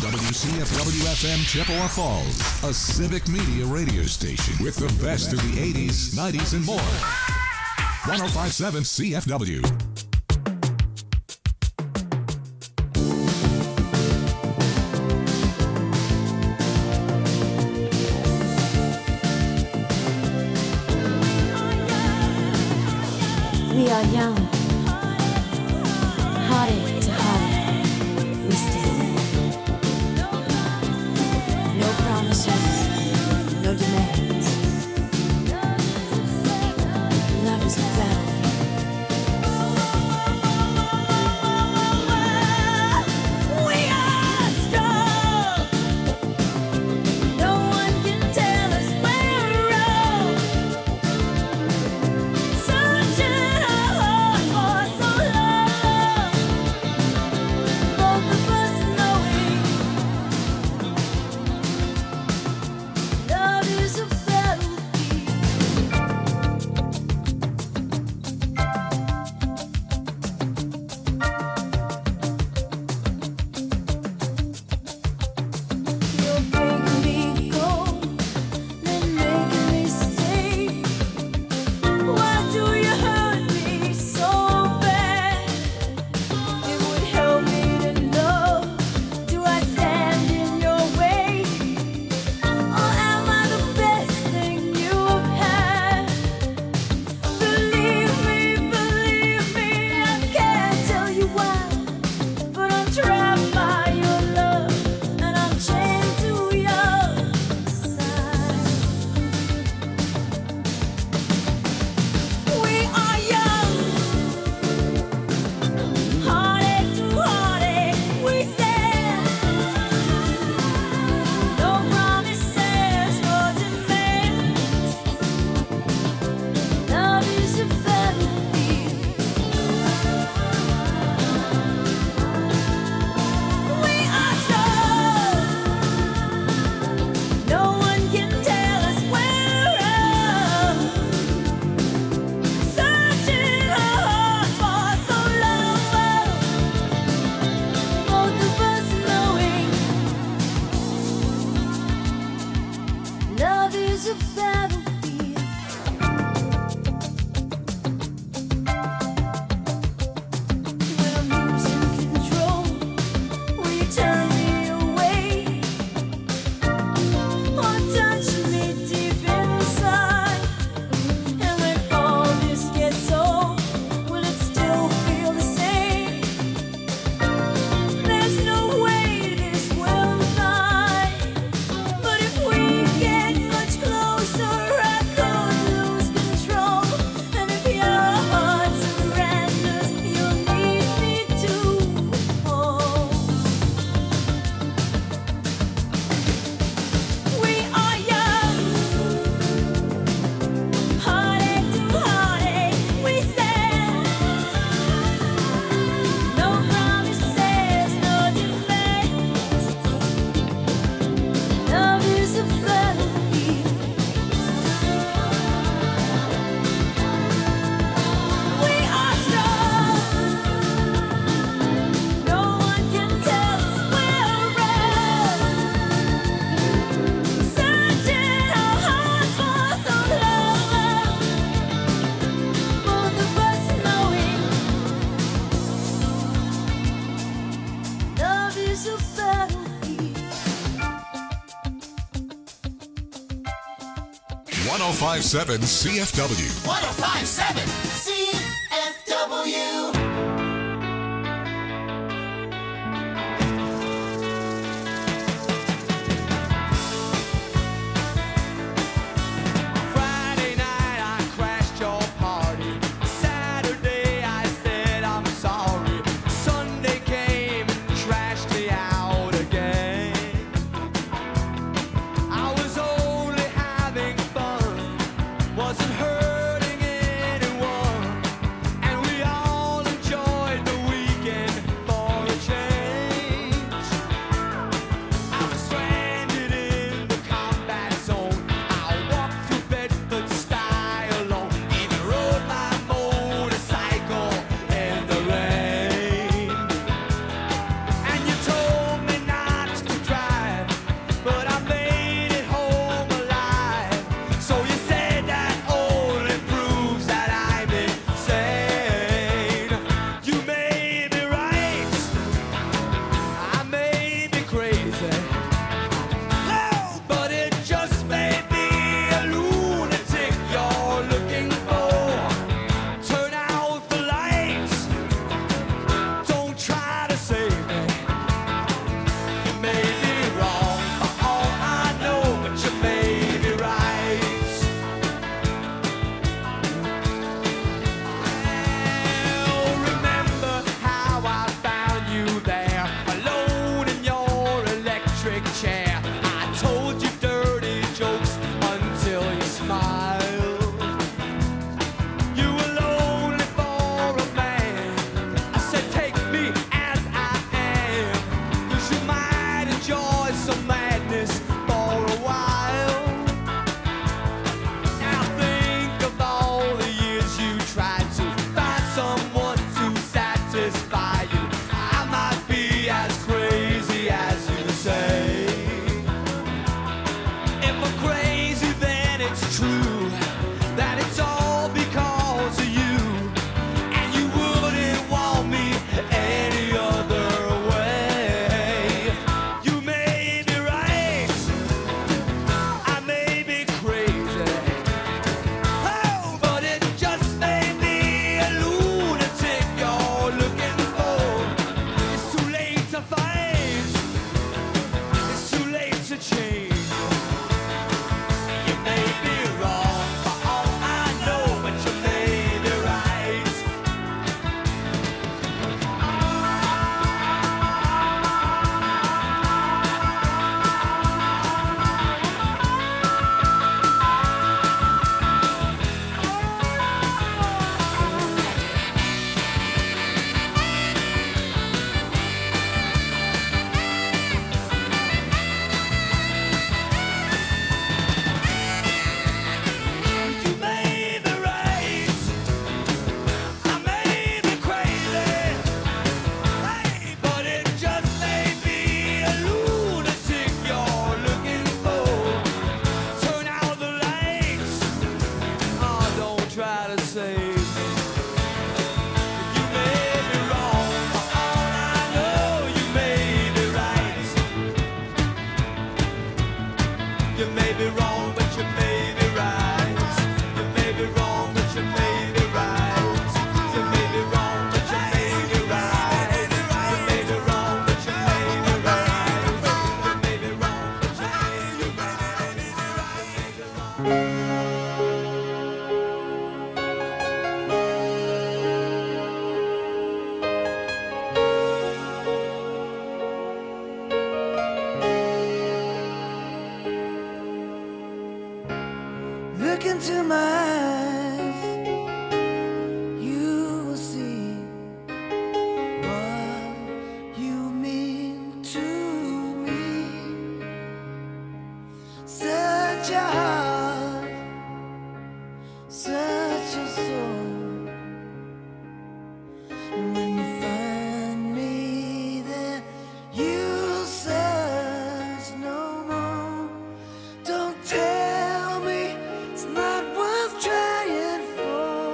WCFW-FM Chippewa Falls, a civic media radio station with the best of the 80s, 90s, and more. 105.7 CFW. We are young, heartache to heartache, we stand. No promises, no demands. Love is a battlefield. We are strong. No one can tell us we're wrong. Searching our hearts for so long. Both of us knowing love is a battlefield. You're breaking me cold, then making me stay. Why do you hurt me so bad? It would help me to know. Do I stand in your way, or am I the best thing you've had? Believe me, I can't tell you why, but I'm trapped by your love, and I'm chained to your side. We are young, heartache to heartache, we stand. No promises, no demands. Love is a battlefield. We are strong. No one can tell us we're wrong. Searching our hearts for so long. Both of us knowing love is a battlefield. 'When I'm losing control, will you turn me away, or touch me deep inside? And when all this gets old, will it still feel the same? There's no way this will die. But if we get much closer, I could lose control. And if your heart surrenders, you'll need me to hold. We are young, heartache to heartache, we stand. No promises, no demands. Love is a battlefield. We are strong. No one can tell us we're wrong. Searching our hearts for so long. Both of us knowing love is a battlefield. 105.7 CFW. 1057 CFW. Friday night I crashed your party. Saturday I said I'm sorry. Sunday came and trashed me out again. I was only having fun, wasn't hurting anyone, and we all some madness for a while. Now think of all the years you tried to find someone to satisfy you. I might be as crazy as you say. If I'm crazy, then it's true that it's all because of you, and you wouldn't want me any other way. You may be right, I may be crazy, oh, but it just may be a lunatic you're looking for. It's too late to fight, it's too late to change. You may be wrong for all I know, but you may be right. You may be right, I may be crazy, hey, but it just may be a lunatic you're looking for. Turn out the lights, oh, don't try to save me. You may be wrong, for all I know, you may be right. You may be wrong, but you may be right. You may be wrong, but you may be right. You may be wrong, but you may be right. You may be wrong, but you may be right. You may be wrong, but you may be right. Look into my eyes, you will see what you mean to me. Such a heart, such a soul. And when you find me there, you'll search no more. Don't tell me it's not worth trying for.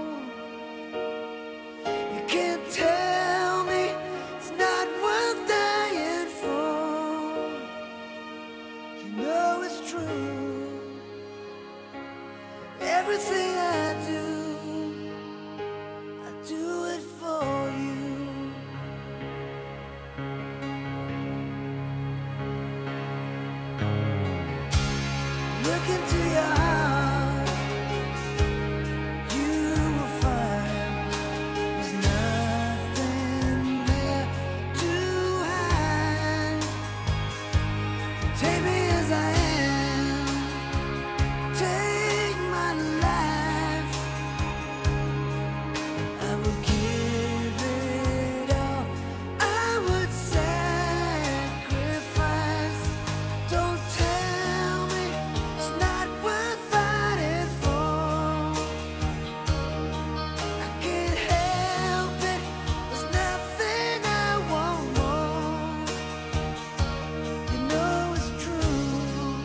You can't tell me it's not worth dying for. You know it's true. Everything I do it for you. Look into your heart, you will find there's nothing there to hide. Take me as I am, take my life. I will give it all, I would sacrifice. Don't tell me it's not worth fighting for. I can't help it, there's nothing I want more. You know it's true.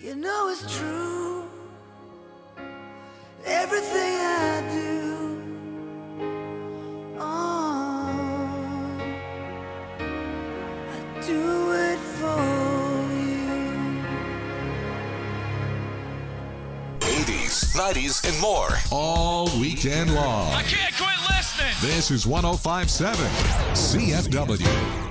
You know it's true. Everything I do, oh, I do it for you. 80s, 90s, and more. All weekend long. I can't quit listening. This is 105.7 CFW.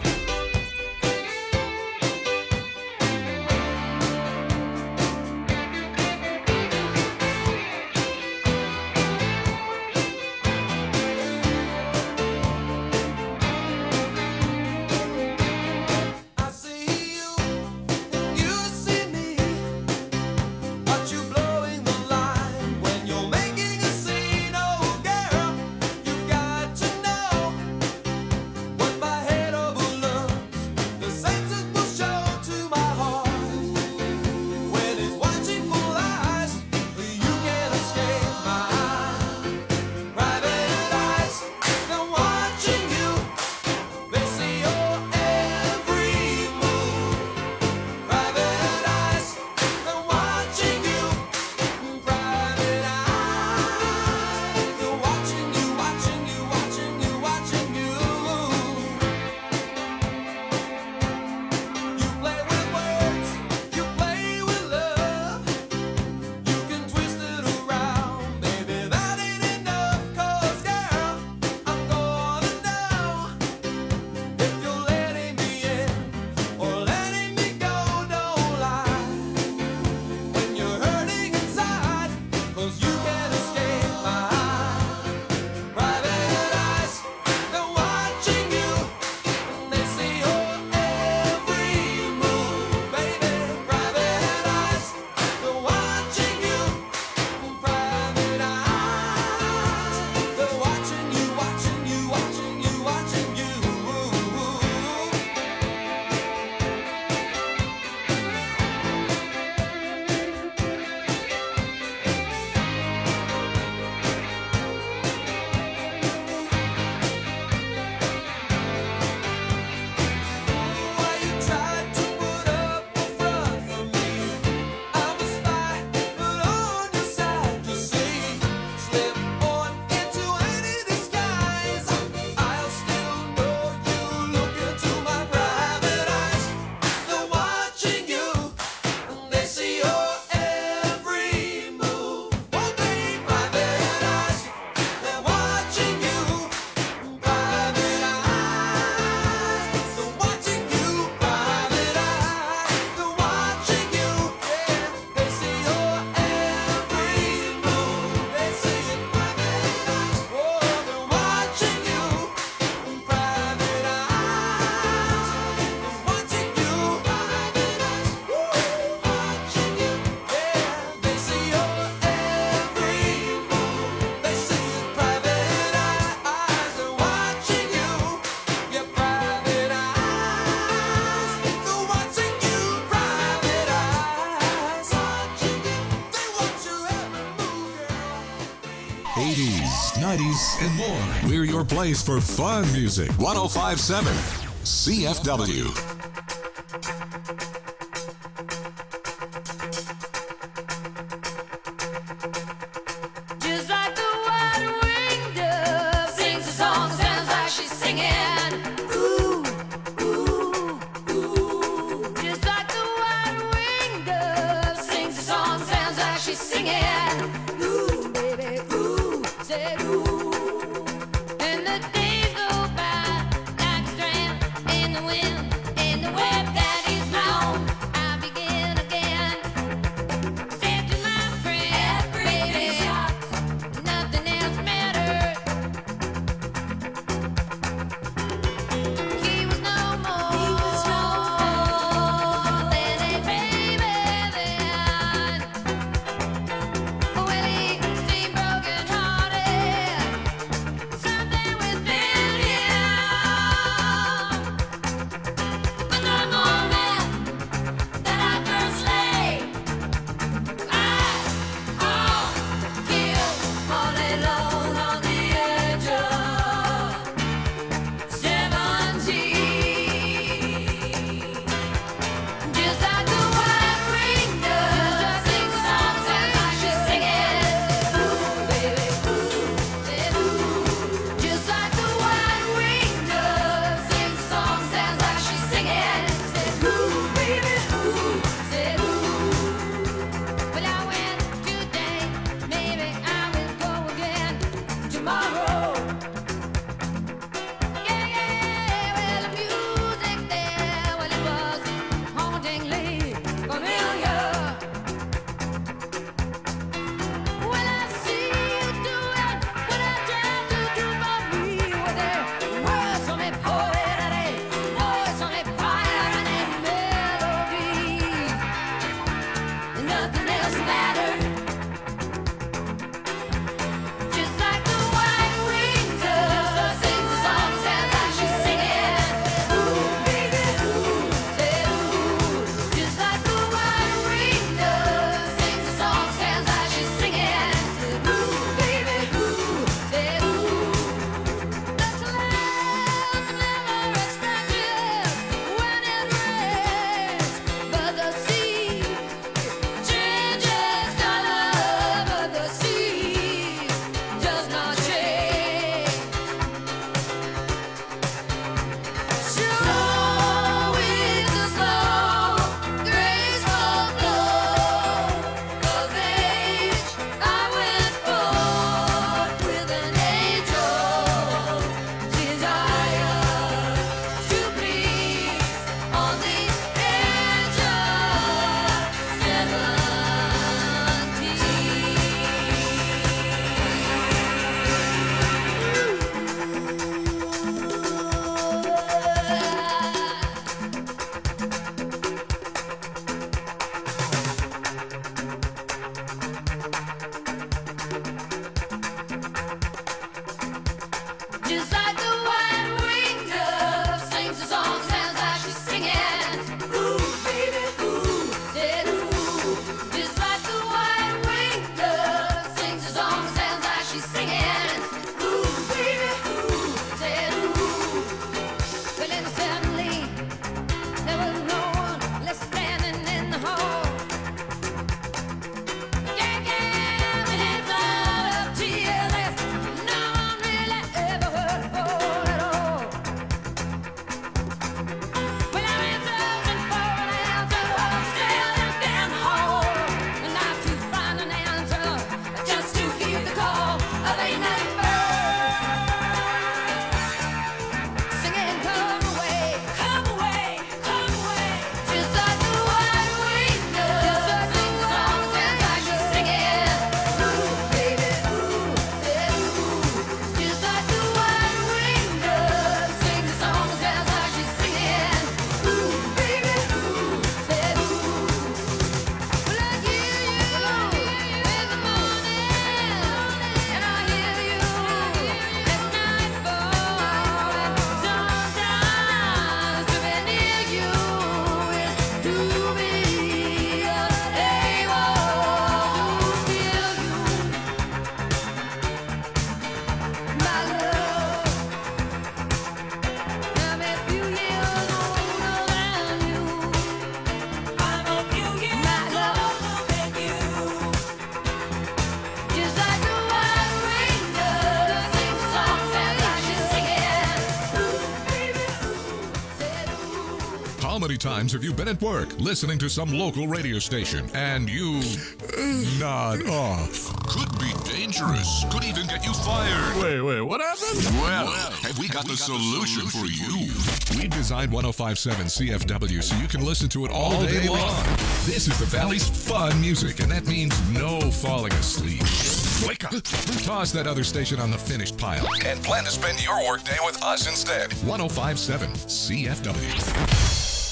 I see you, you see me, but you blowing the line when you're making a scene. Oh girl, you got to know what my head overlooks. The senses will show to my heart when it's watching full eyes. You can't escape my private eyes. They're watching you. They see your every move. Private eyes, they're watching you. Private eyes, they're watching you, watching you, watching you, watching you. You play with words, you play with love. You can twist it around, baby, that ain't enough. 'Cause girl, I'm gonna know if you're letting me in or letting me go. Don't lie when you're hurting inside, 'cause you can't escape my private eyes. They're watching you and they see your every move, baby. Private eyes, they're watching you. Private eyes, they're watching you, watching you, watching you, watching you. Why you tried to put up a front for me? I'm a spy, but on your side, you see. Slip on into any disguise, I'll still know you. Look into my private eyes. They're watching you, and they see your every move. Oh, babe, private eyes. They're watching you. Private eyes. They're watching you. Private eyes. They're watching you. Yeah, they see your every move. They see it. Private eyes. Oh, they're watching you. Private eyes. They're watching you. Private eyes. Watching you. Yeah, they see your every move. They see it. Private eyes. They're watching you. Your private eyes. They're watching you. Private eyes. Watching you. They watch your every move, girl. 80s, 90s, and more. We're your place for fun music. 105.7 CFW. Just like the white-winged dove sings a song, sounds like she's singing. Ooh, ooh, ooh. Just like the white-winged dove sings a song, sounds like she's singing. Ooh, baby, ooh, say ooh. And the days go by like a strand in the wind, How many times have you been at work listening to some local radio station and you nod off? Could be dangerous. Could even get you fired. Wait, what happened? Well, have we got the solution for you? We designed 105.7 CFW so you can listen to it all day long. This is the Valley's fun music, and that means no falling asleep. Wake up. Toss that other station on the finished pile and plan to spend your workday with us instead. 105.7 CFW.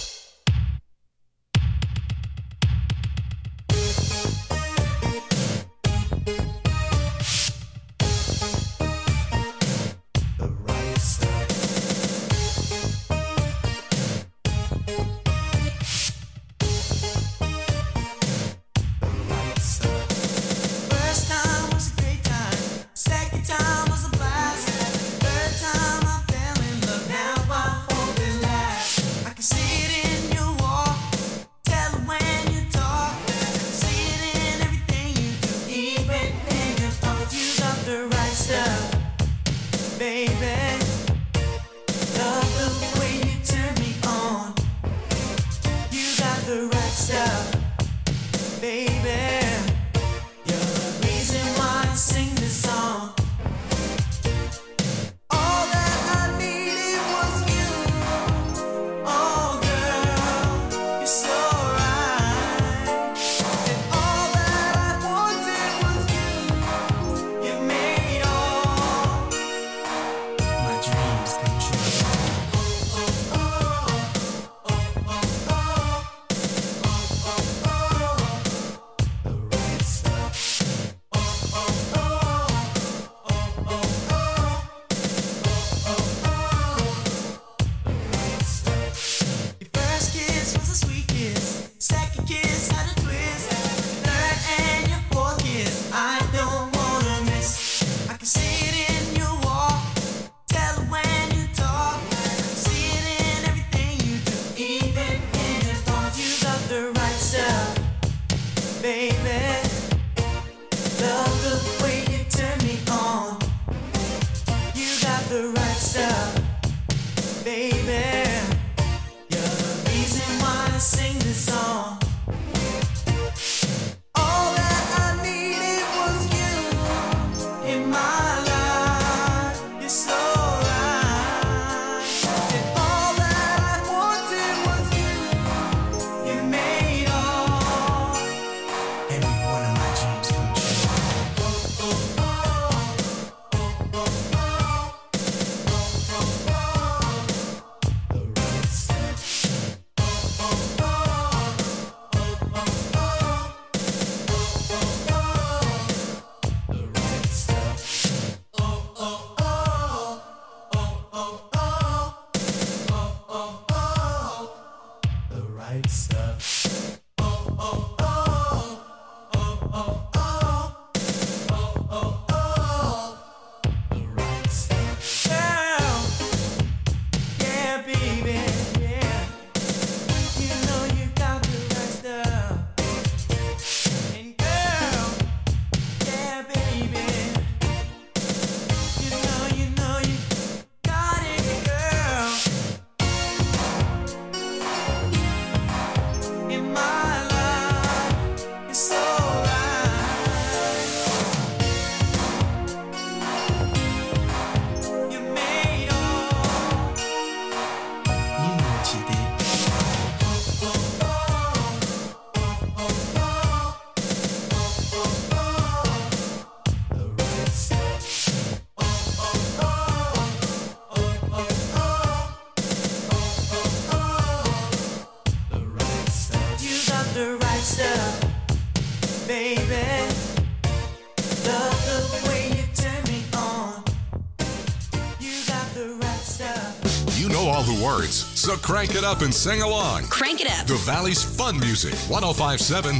All the words, so crank it up and sing along. Crank it up. The Valley's fun music, 105.7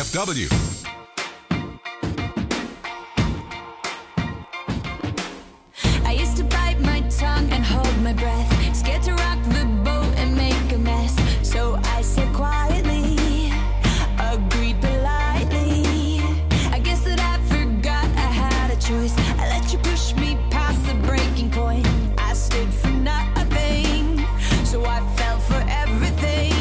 CFW. I used to bite my tongue and hold my breath, scared to rock the boat and make a mess. So I said quietly, agreed politely. I guess that I forgot I had a choice. I let you push me past the breaking point. I stood for nothing, so I fell for everything.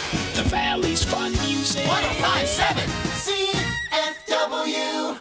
The Valley's Fun Music. 1057 CFW.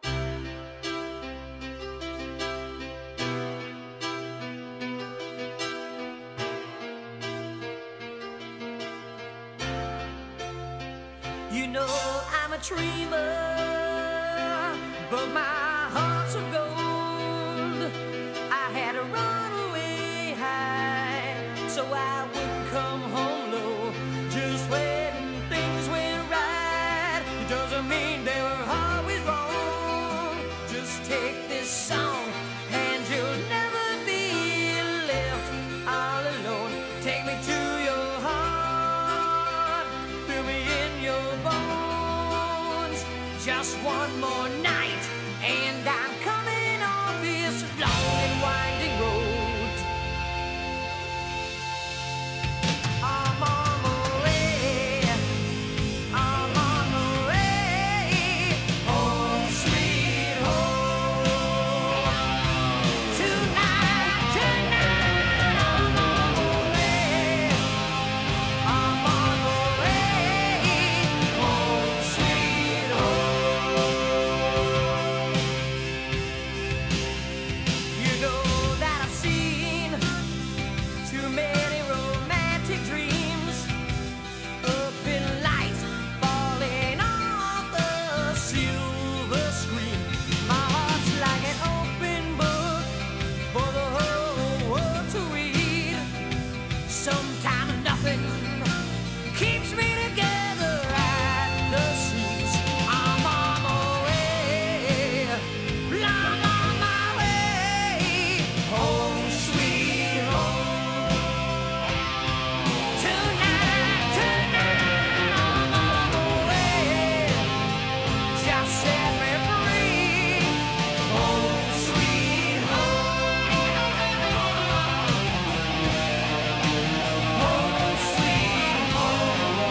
You know I'm a dreamer, but my heart's of gold. I had to run away high, so I wouldn't come home low. Just when things went right, it doesn't mean they were always wrong. Just take this song, and you'll never be left all alone. Take me to your heart, fill me in your bones. Just one more night, and I'm coming on this long and winding road. I'm on my way. I'm on my way. Home, sweet home. Tonight, I'm on my way. I'm on my way. Home, sweet home. You know that I've seen too many romantic dreams up in lights falling off the silver screen. My heart's like an open book for the whole world to read. Sometimes nothing keeps me together at the seams. I'm on my way. I'm on my way. Home, sweet home. Tonight, I'm on my way. Just set me free. Home, sweet home. Home, sweet home.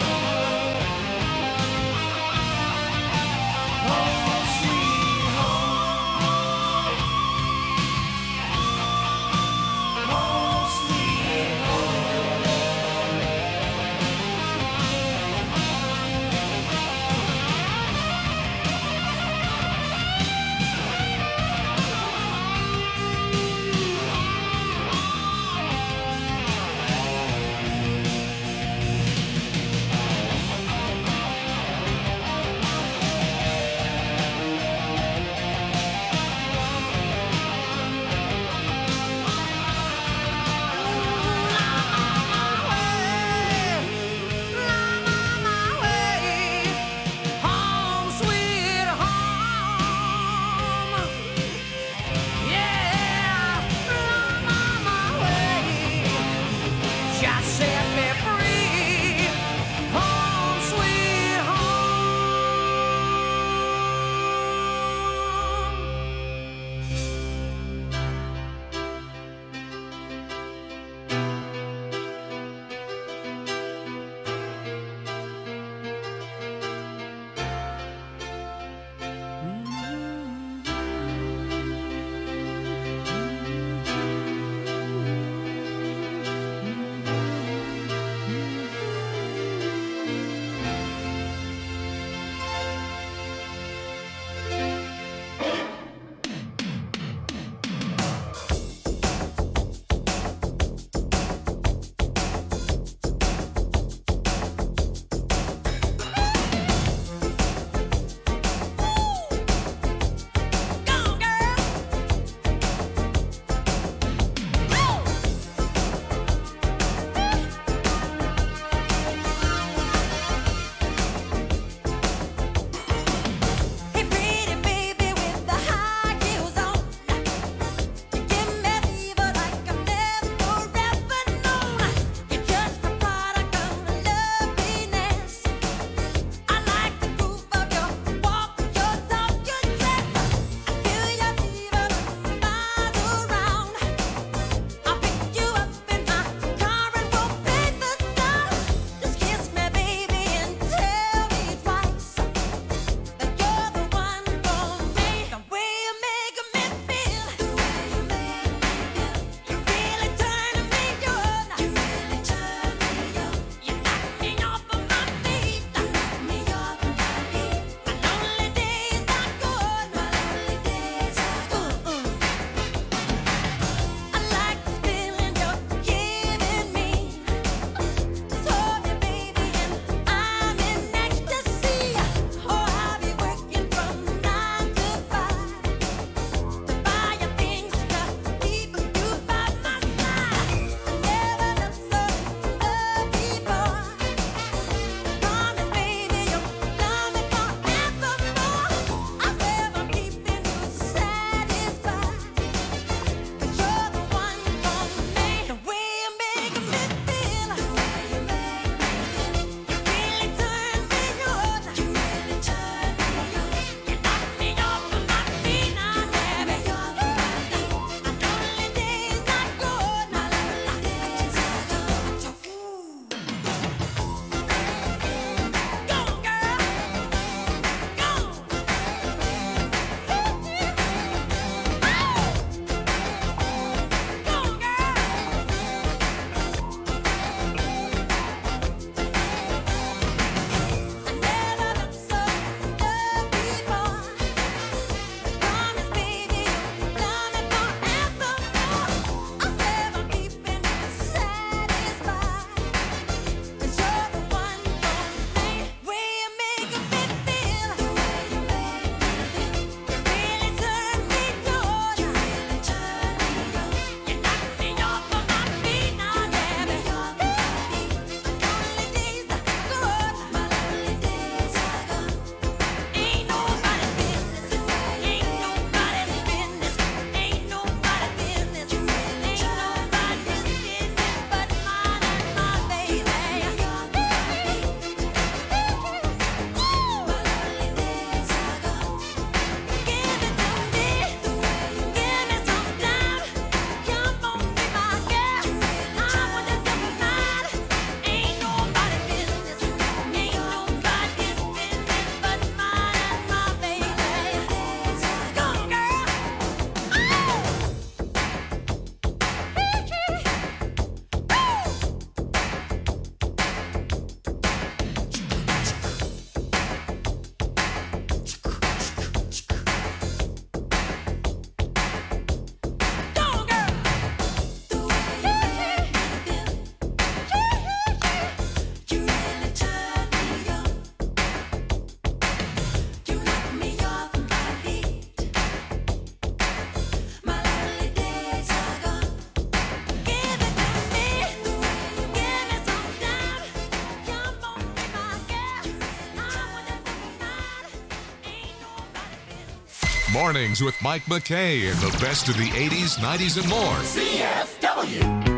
Mornings with Mike McKay and the best of the 80s, 90s, and more. CFW.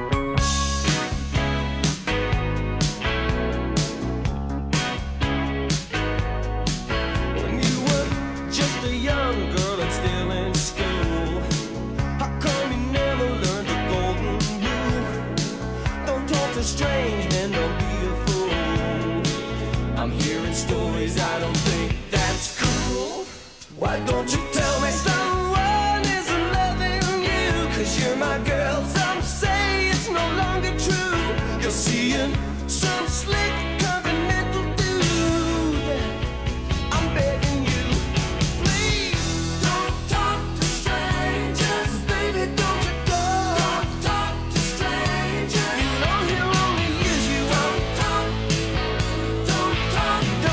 When you were just a young girl and still in school, how come you never learned the golden rule? Don't talk to strange men, don't be a fool. I'm hearing stories, I don't think that's cool. Why don't you tell me someone is loving you? 'Cause you're my girl, some say it's no longer true. You're seeing some slick continental dude. I'm begging you, please don't talk to strangers. Baby, don't you talk to strangers. You know he'll only use you up. Don't talk to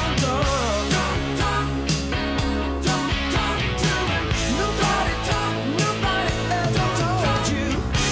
him. Nobody ever told you.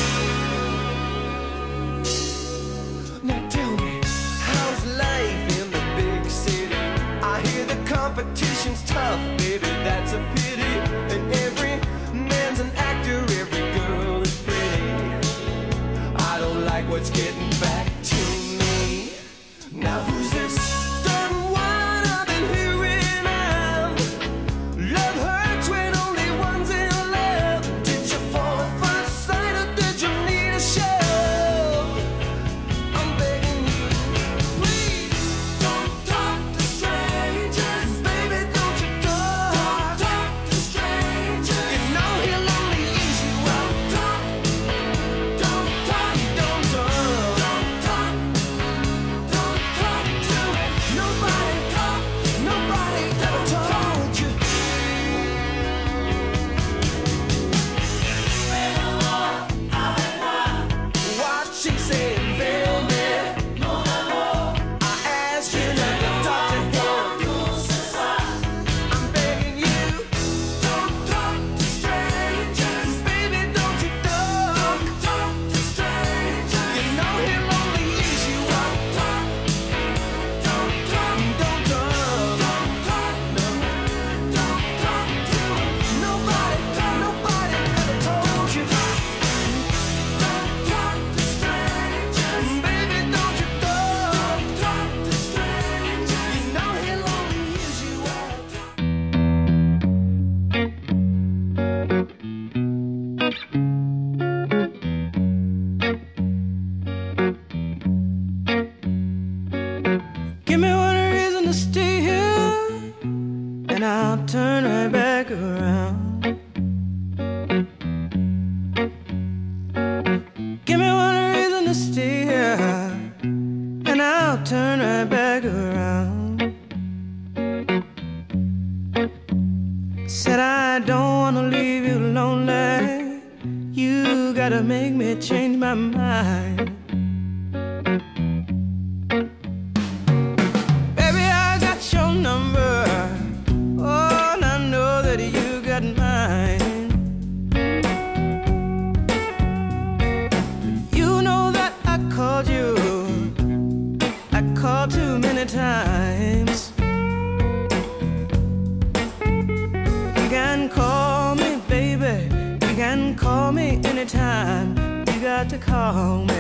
Now tell me, how's life in the big city? I hear the competition's tough, baby, that's a pity. And every man's an actor, every girl is pretty. I don't like what's getting back to me. Now who's this certain one I've been hearing of? Love hurts when only one's in love. Did you fall at first sight or did you need a shove? I'm begging you, please don't talk to strangers. Baby, don't you talk to strangers. You know he'll only use you up. Don't talk to him. Nobody ever told you. What she said, baby. I asked you not to talk to him. I'm begging you, don't talk to strangers. Baby, don't you talk to strangers. You know he'll only use you up. Don't talk to him. Nobody ever told you. Don't talk to strangers. Baby, don't you talk to strangers. You know he'll only use you up. Give me one reason to stay here, and I'll turn right back around. Give me one reason to stay here, and I'll turn right back around. Said I don't wanna leave you lonely. You gotta make me change my mind. Baby, I got your number. Oh, and I know that you got mine. You know that I called you. I called too many times. You can call me, baby. You can call me anytime. You got to call me.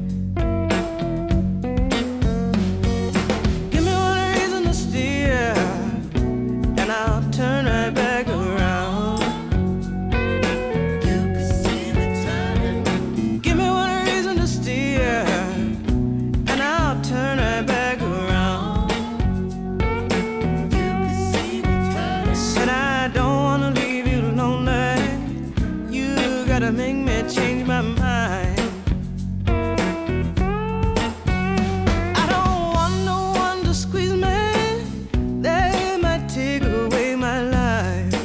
Give me one reason to steer, and I'll turn right back around. You can see me turning. Give me one reason to steer, and I'll turn right back around. You can see me turning. Said I don't wanna leave you lonely. You gotta make me change my mind. I don't want no one to squeeze me. They might take away my life.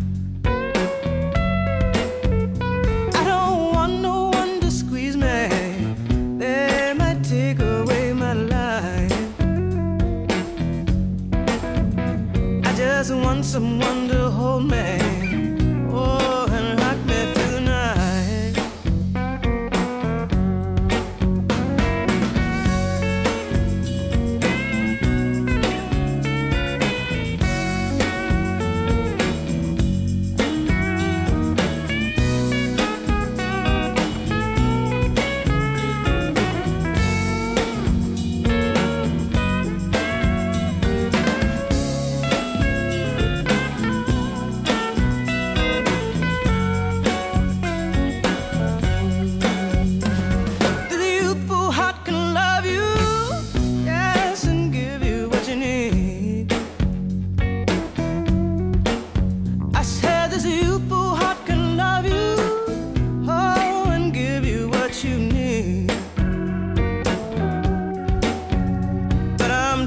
I don't want no one to squeeze me. They might take away my life. I just want someone to hold me. Oh, and rock me through the night.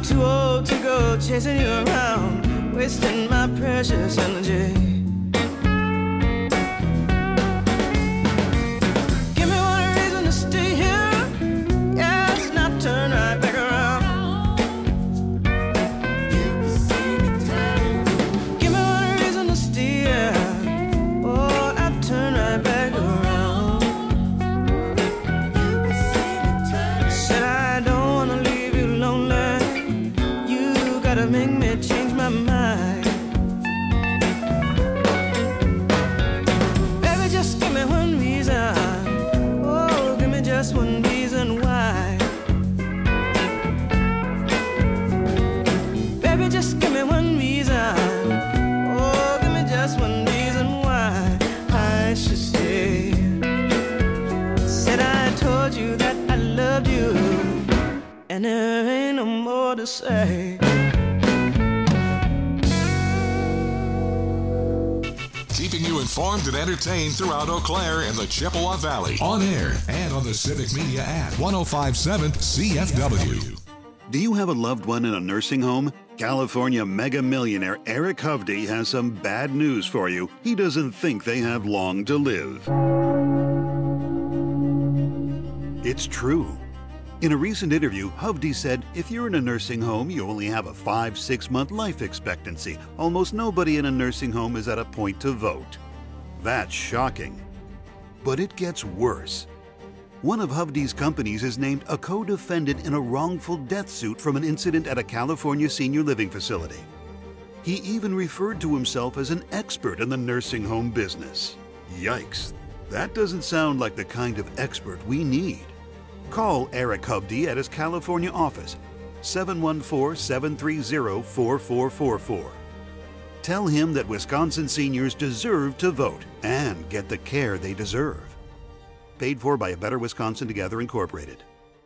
too old to go chasing you around, wasting my precious energy. Give me one reason to stay here, yes, and I'll turn right back around. Give me one reason to stay here, oh, I'll turn right back around. Said I don't wanna leave you lonely, you gotta make me change my mind. Baby, just give me one reason, oh, give me just one reason why. Baby, just give me one reason, oh, give me just one reason why I should stay. Said I told you that I loved you, and there ain't no more to say. Keeping you informed and entertained throughout Eau Claire and the Chippewa Valley. On air and on the Civic Media app. 105.7 CFW. Do you have a loved one in a nursing home? California mega millionaire Eric Hovde has some bad news for you. He doesn't think they have long to live. It's true. In a recent interview, Hovde said, if you're in a nursing home, you only have a 5-6 month life expectancy. Almost nobody in a nursing home is at a point to vote. That's shocking. But it gets worse. One of Hovde's companies is named a co-defendant in a wrongful death suit from an incident at a California senior living facility. He even referred to himself as an expert in the nursing home business. Yikes, that doesn't sound like the kind of expert we need. Call Eric Hovde at his California office, 714-730-4444. Tell him that Wisconsin seniors deserve to vote and get the care they deserve. Paid for by A Better Wisconsin Together, Incorporated.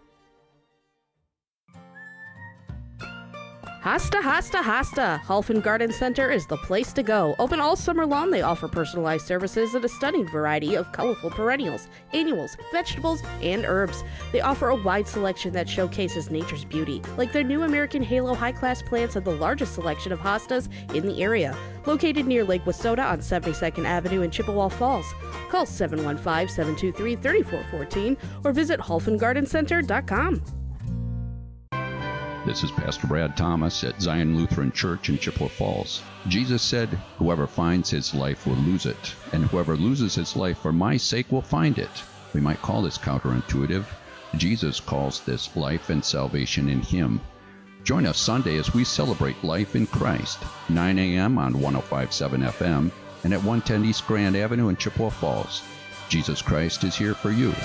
Hasta, Hasta, Hasta. Halfen Garden Center is the place to go. Open all summer long, they offer personalized services and a stunning variety of colorful perennials, annuals, vegetables, and herbs. They offer a wide selection that showcases nature's beauty, like their new American Halo high-class plants and the largest selection of hostas in the area. Located near Lake Wissota on 72nd Avenue in Chippewa Falls. Call 715-723-3414 or visit halfengardencenter.com. This is Pastor Brad Thomas at Zion Lutheran Church in Chippewa Falls. Jesus said, whoever finds his life will lose it, and whoever loses his life for my sake will find it. We might call this counterintuitive. Jesus calls this life and salvation in him. Join us Sunday as we celebrate life in Christ, 9 a.m. on 105.7 FM and at 110 East Grand Avenue in Chippewa Falls. Jesus Christ is here for you.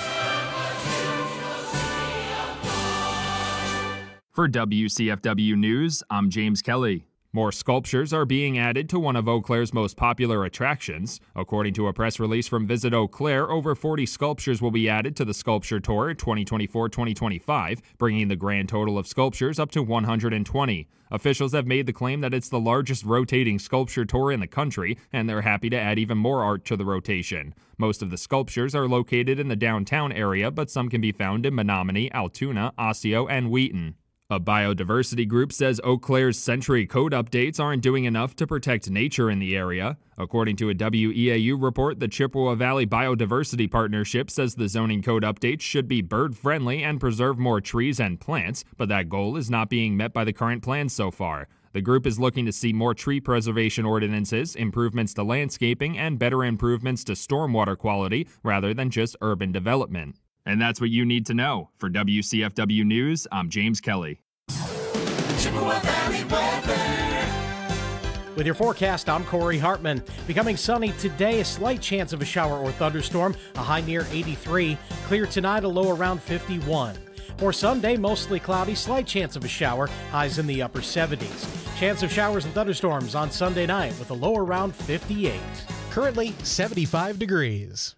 For WCFW News, I'm James Kelly. More sculptures are being added to one of Eau Claire's most popular attractions. According to a press release from Visit Eau Claire, over 40 sculptures will be added to the Sculpture Tour 2024-2025, bringing the grand total of sculptures up to 120. Officials have made the claim that it's the largest rotating sculpture tour in the country, and they're happy to add even more art to the rotation. Most of the sculptures are located in the downtown area, but some can be found in Menominee, Altoona, Osseo, and Wheaton. A biodiversity group says Eau Claire's Century Code updates aren't doing enough to protect nature in the area. According to a WEAU report, the Chippewa Valley Biodiversity Partnership says the zoning code updates should be bird-friendly and preserve more trees and plants, but that goal is not being met by the current plans so far. The group is looking to see more tree preservation ordinances, improvements to landscaping, and better improvements to stormwater quality rather than just urban development. And that's what you need to know. For WCFW News, I'm James Kelly. Chippewa Valley weather. With your forecast, I'm Corey Hartman. Becoming sunny today, a slight chance of a shower or thunderstorm, a high near 83. Clear tonight, a low around 51. For Sunday, mostly cloudy, slight chance of a shower, highs in the upper 70s. Chance of showers and thunderstorms on Sunday night with a low around 58. Currently 75 degrees.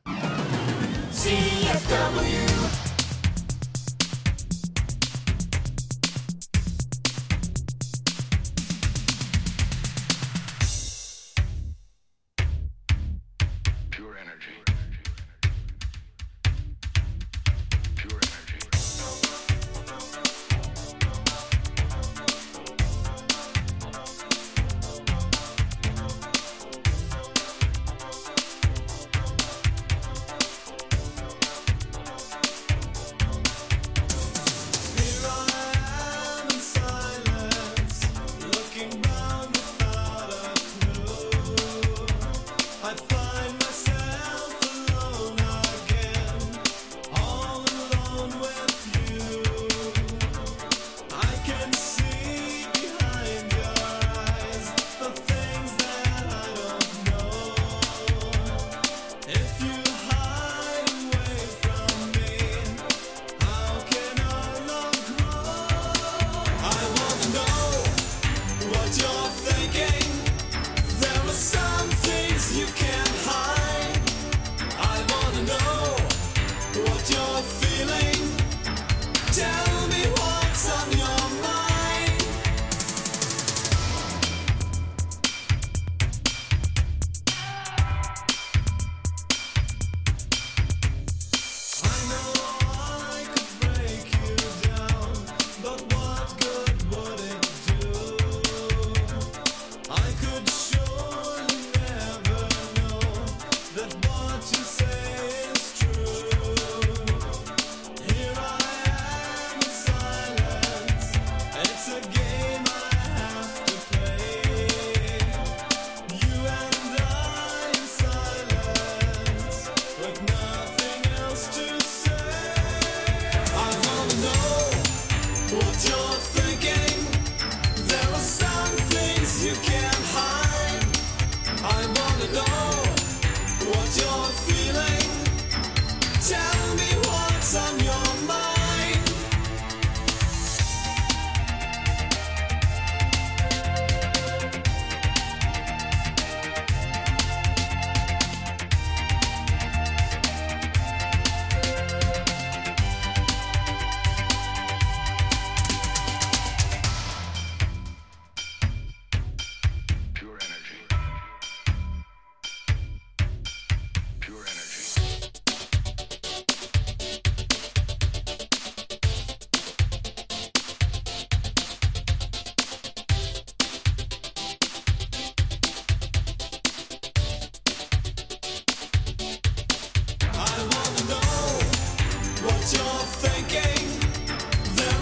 CFW. Pure energy. Pure energy.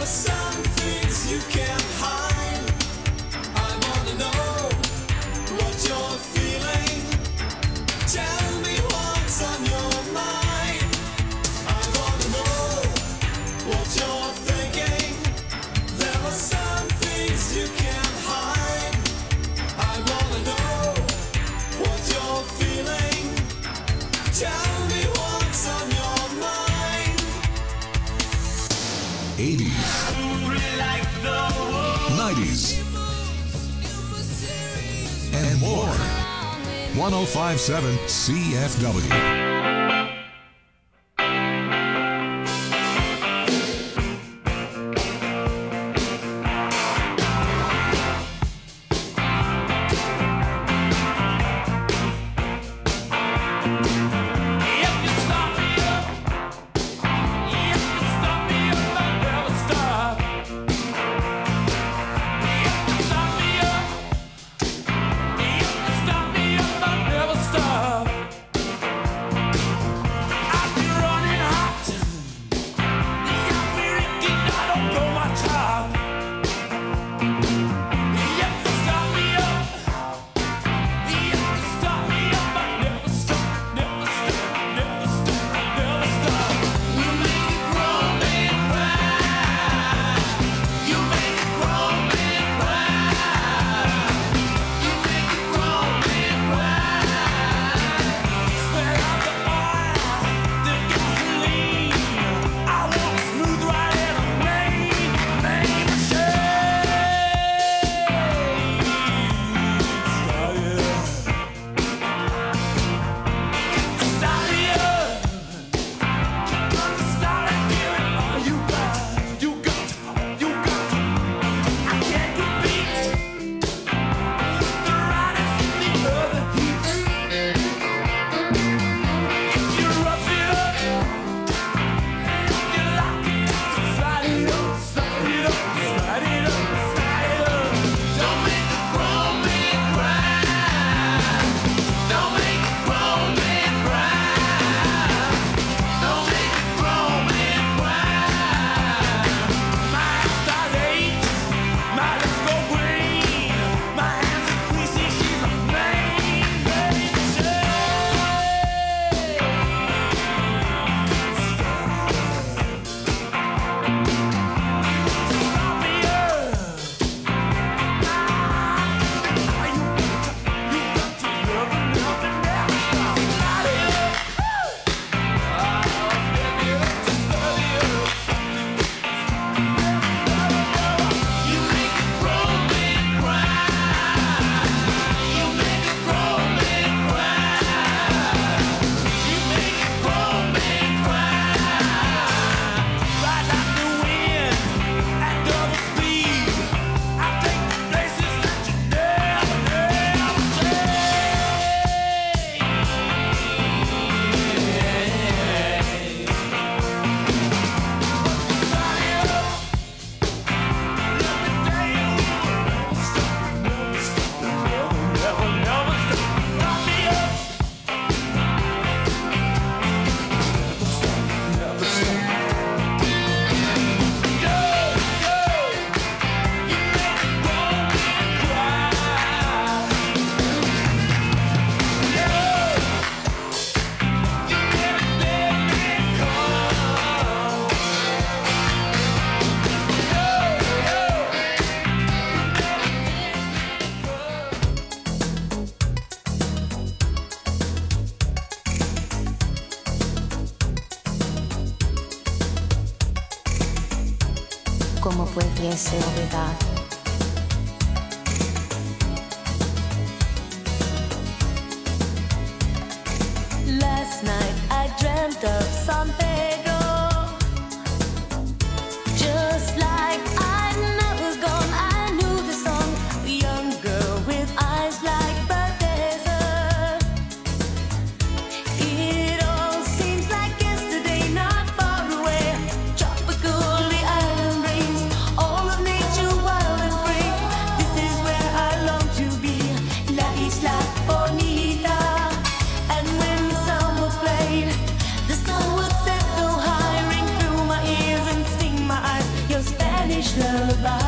some things you can't hide. I wanna know what you're feeling. Tell me what's on your mind. I wanna know what you're thinking. There are some things you can't hide. I wanna know what you're feeling. Tell me what's on your mind. 80s, 90s, and more. 1057 CFW. ¿Cómo pudiese olvidar? Last night I dreamt of San Pedro, just like I'd never gone. I knew the song, a young girl with eyes like the desert. It all seems like yesterday, not far away. Tropical, the island breeze, all of nature wild and free. This is where I long to be, La Isla Bonita. And when the song was played, the sun would set lullaby.